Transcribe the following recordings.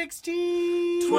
2016.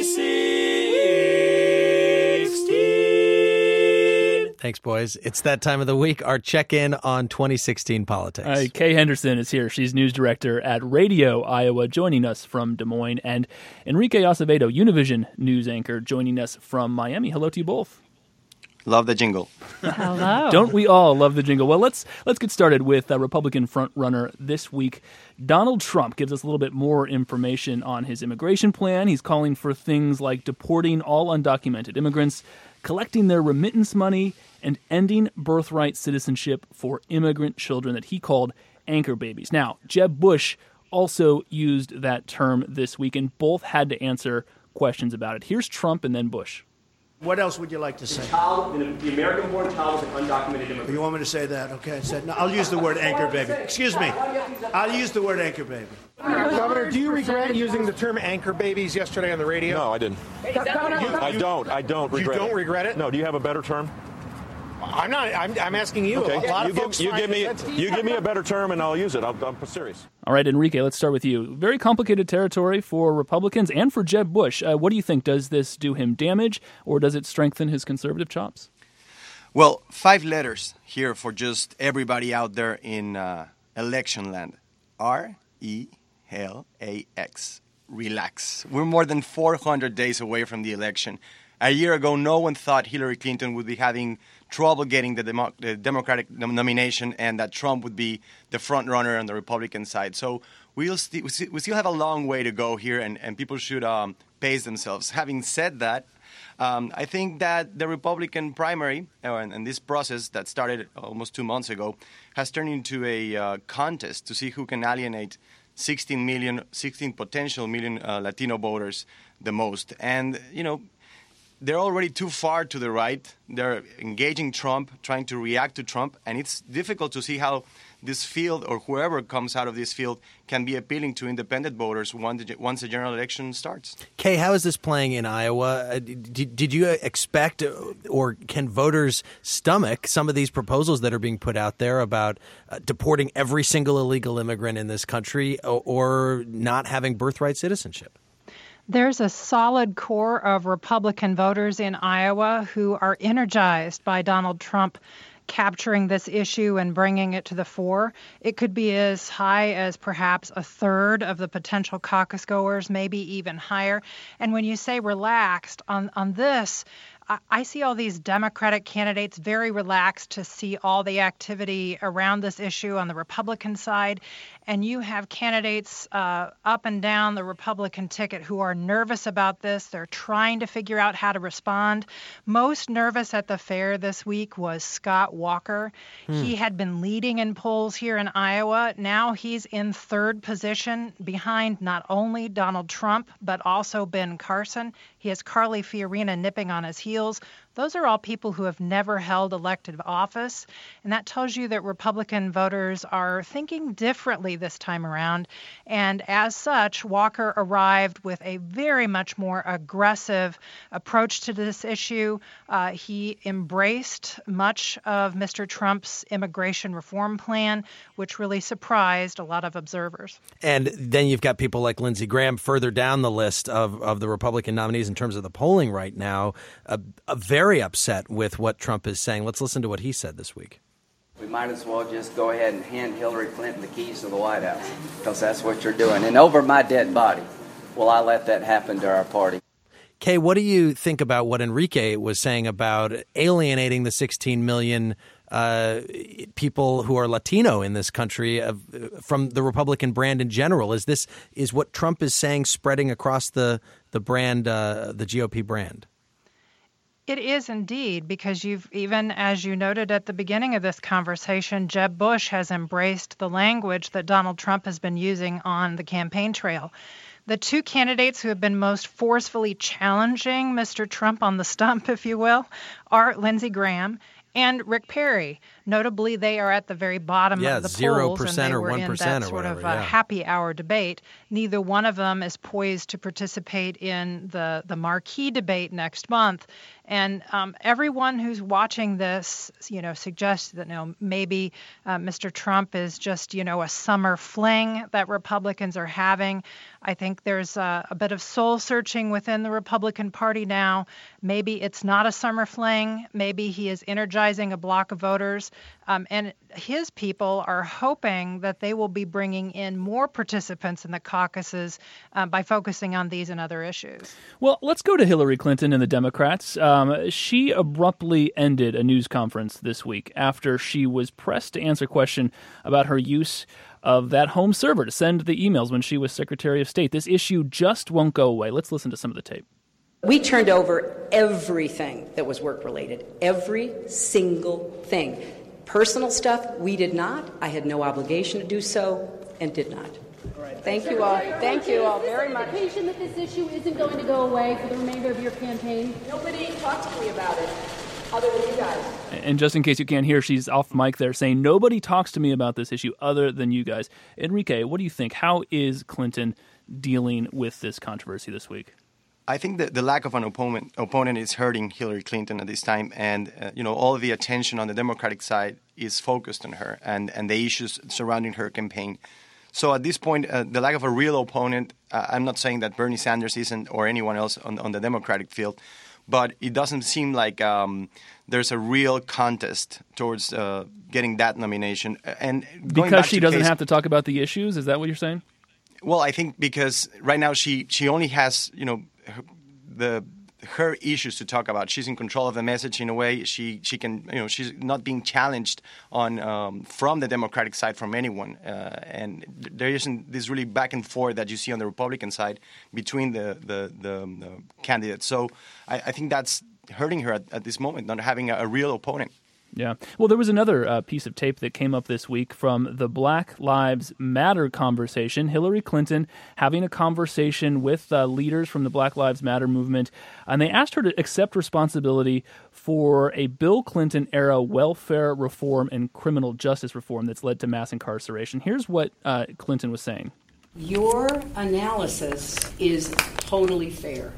2016. Thanks, boys. It's that time of the week, our check-in on 2016 politics. Kay Henderson is here. She's news director at Radio Iowa, joining us from Des Moines, and Enrique Acevedo, Univision news anchor, joining us from Miami. Hello to you both. Love the jingle. Hello. Don't we all love the jingle? Well, let's get started with Republican frontrunner this week. Donald Trump gives us a little bit more information on his immigration plan. He's calling for things like deporting all undocumented immigrants, collecting their remittance money, and ending birthright citizenship for immigrant children that he called anchor babies. Now, Jeb Bush also used that term this week, and both had to answer questions about it. Here's Trump and then Bush. What else would you like to say? The American-born child is an undocumented immigrant. You want me to say that? Okay. No, I'll use the word anchor baby. Excuse me. I'll use the word anchor baby. Governor, do you regret using the term anchor babies yesterday on the radio? No, I didn't. I don't regret it. You don't regret it? No. Do you have a better term? I'm not. I'm asking you. Okay. A lot of folks you give me a better term and I'll use it. I'm serious. All right, Enrique, let's start with you. Very complicated territory for Republicans and for Jeb Bush. What do you think? Does this do him damage, or does it strengthen his conservative chops? Well, 5 letters here for just everybody out there in election land. RELAX. Relax. We're more than 400 days away from the election. A year ago, no one thought Hillary Clinton would be having trouble getting the Democratic nomination and that Trump would be the front runner on the Republican side. So we still have a long way to go here, and people should pace themselves. Having said that, I think that the Republican primary and this process that started almost 2 months ago has turned into a contest to see who can alienate 16 potential million Latino voters the most. And, they're already too far to the right. They're engaging Trump, trying to react to Trump, and it's difficult to see how this field or whoever comes out of this field can be appealing to independent voters once the general election starts. Kay, how is this playing in Iowa? Did you expect, or can voters stomach some of these proposals that are being put out there about deporting every single illegal immigrant in this country or not having birthright citizenship? There's a solid core of Republican voters in Iowa who are energized by Donald Trump capturing this issue and bringing it to the fore. It could be as high as perhaps a third of the potential caucus goers, maybe even higher. And when you say relaxed on this, I see all these Democratic candidates very relaxed to see all the activity around this issue on the Republican side. And you have candidates up and down the Republican ticket who are nervous about this. They're trying to figure out how to respond. Most nervous at the fair this week was Scott Walker. He had been leading in polls here in Iowa. Now he's in third position behind not only Donald Trump, but also Ben Carson. He has Carly Fiorina nipping on his heels. Those are all people who have never held elected office, and that tells you that Republican voters are thinking differently this time around. And as such, Walker arrived with a very much more aggressive approach to this issue. He embraced much of Mr. Trump's immigration reform plan, which really surprised a lot of observers. And then you've got people like Lindsey Graham further down the list of the Republican nominees in terms of the polling right now, very upset with what Trump is saying. Let's listen to what he said this week. We might as well just go ahead and hand Hillary Clinton the keys to the White House, because that's what you're doing. And over my dead body, will I let that happen to our party? Kay, what do you think about what Enrique was saying about alienating the 16 million people who are Latino in this country from the Republican brand in general? Is what Trump is saying spreading across the brand, the GOP brand? It is indeed, because even as you noted at the beginning of this conversation, Jeb Bush has embraced the language that Donald Trump has been using on the campaign trail. The two candidates who have been most forcefully challenging Mr. Trump on the stump, if you will, are Lindsey Graham and Rick Perry. Notably, they are at the very bottom of the polls, 0% and they or were 1% in that or sort of whatever, yeah. happy hour debate. Neither one of them is poised to participate in the marquee debate next month. And everyone who's watching this, suggests that maybe Mr. Trump is just, a summer fling that Republicans are having. I think there's a bit of soul searching within the Republican Party now. Maybe it's not a summer fling. Maybe he is energizing a block of voters. And his people are hoping that they will be bringing in more participants in the caucuses by focusing on these and other issues. Well, let's go to Hillary Clinton and the Democrats. She abruptly ended a news conference this week after she was pressed to answer a question about her use of that home server to send the emails when she was Secretary of State. This issue just won't go away. Let's listen to some of the tape. We turned over everything that was work-related, every single thing. Personal stuff, we did not. I had no obligation to do so and did not. Thank you all. Thank you all very much. Is this an indication that this issue isn't going to go away for the remainder of your campaign? Nobody talked to me about it other than you guys. And just in case you can't hear, she's off mic there saying, nobody talks to me about this issue other than you guys. Enrique, what do you think? How is Clinton dealing with this controversy this week? I think that the lack of an opponent is hurting Hillary Clinton at this time, and all of the attention on the Democratic side is focused on her and the issues surrounding her campaign. So at this point, the lack of a real opponent, I'm not saying that Bernie Sanders isn't or anyone else on the Democratic field, but it doesn't seem like there's a real contest towards getting that nomination. And because she doesn't have to talk about the issues, is that what you're saying? Well, I think because right now she only has her issues to talk about. She's in control of the message in a way. She can she's not being challenged on from the Democratic side from anyone, and there isn't this really back and forth that you see on the Republican side between the candidates. So I think that's hurting her at this moment, not having a real opponent. Yeah. Well, there was another piece of tape that came up this week from the Black Lives Matter conversation. Hillary Clinton having a conversation with leaders from the Black Lives Matter movement, and they asked her to accept responsibility for a Bill Clinton-era welfare reform and criminal justice reform that's led to mass incarceration. Here's what Clinton was saying. Your analysis is totally fair.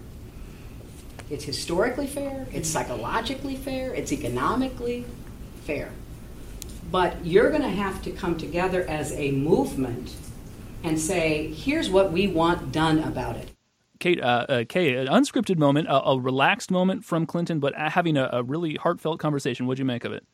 It's historically fair, it's psychologically fair, it's economically fair. But you're going to have to come together as a movement and say, here's what we want done about it. Kate, an unscripted moment, a relaxed moment from Clinton, but having a really heartfelt conversation. What'd you make of it?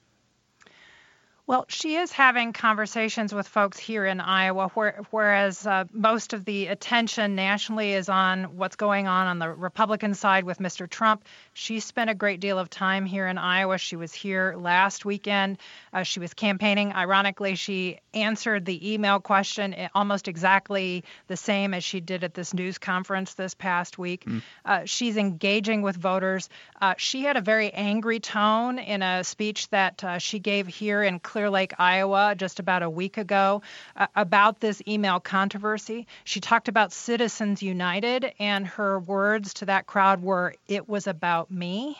Well, she is having conversations with folks here in Iowa, whereas most of the attention nationally is on what's going on the Republican side with Mr. Trump. She spent a great deal of time here in Iowa. She was here last weekend. She was campaigning. Ironically, she answered the email question almost exactly the same as she did at this news conference this past week. She's engaging with voters. She had a very angry tone in a speech that she gave here in Clear Lake, Iowa, just about a week ago about this email controversy. She talked about Citizens United, and her words to that crowd were, "It was about me."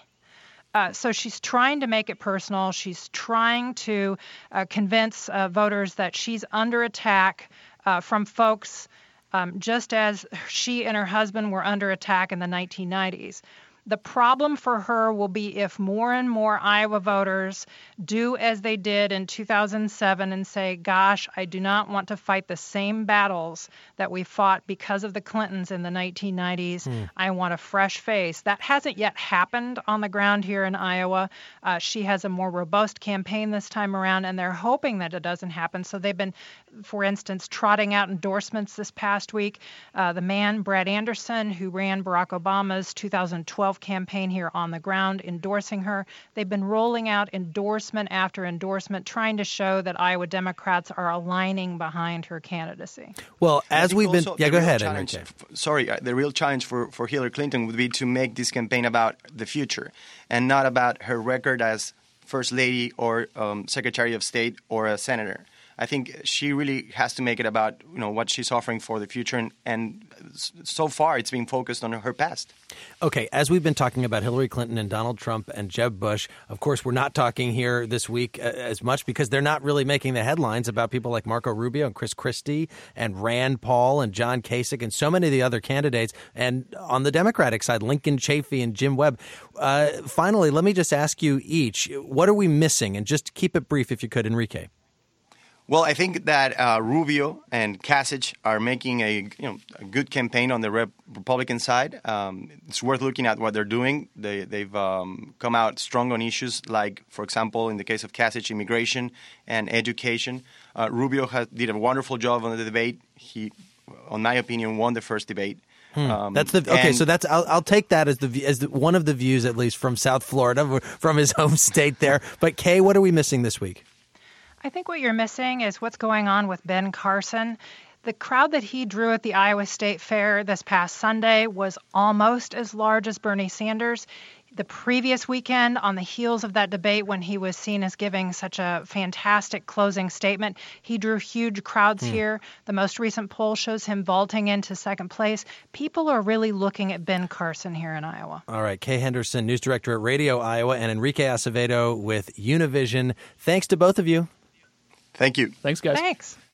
So she's trying to make it personal. She's trying to convince voters that she's under attack from folks just as she and her husband were under attack in the 1990s. The problem for her will be if more and more Iowa voters do as they did in 2007 and say, gosh, I do not want to fight the same battles that we fought because of the Clintons in the 1990s. I want a fresh face. That hasn't yet happened on the ground here in Iowa. She has a more robust campaign this time around, and they're hoping that it doesn't happen. So they've been, for instance, trotting out endorsements this past week. The man, Brad Anderson, who ran Barack Obama's 2012 campaign here on the ground, endorsing her. They've been rolling out endorsement after endorsement, trying to show that Iowa Democrats are aligning behind her candidacy. Well, as we've been... Yeah, go ahead, Enrique. The real challenge for Hillary Clinton would be to make this campaign about the future and not about her record as First Lady or Secretary of State or a senator. I think she really has to make it about what she's offering for the future, and so far it's been focused on her past. Okay, as we've been talking about Hillary Clinton and Donald Trump and Jeb Bush, of course we're not talking here this week as much because they're not really making the headlines about people like Marco Rubio and Chris Christie and Rand Paul and John Kasich and so many of the other candidates. And on the Democratic side, Lincoln Chafee and Jim Webb. Finally, let me just ask you each, what are we missing? And just keep it brief if you could, Enrique. Well, I think that Rubio and Kasich are making a good campaign on the Republican side. It's worth looking at what they're doing. They've come out strong on issues like, for example, in the case of Kasich, immigration and education. Rubio did a wonderful job on the debate. He, in my opinion, won the first debate. That's okay. So that's I'll take that as one of the views, at least from South Florida, from his home state there. But Kay, what are we missing this week? I think what you're missing is what's going on with Ben Carson. The crowd that he drew at the Iowa State Fair this past Sunday was almost as large as Bernie Sanders. The previous weekend, on the heels of that debate, when he was seen as giving such a fantastic closing statement, he drew huge crowds here. The most recent poll shows him vaulting into second place. People are really looking at Ben Carson here in Iowa. All right. Kay Henderson, news director at Radio Iowa, and Enrique Acevedo with Univision. Thanks to both of you. Thank you. Thanks, guys. Thanks.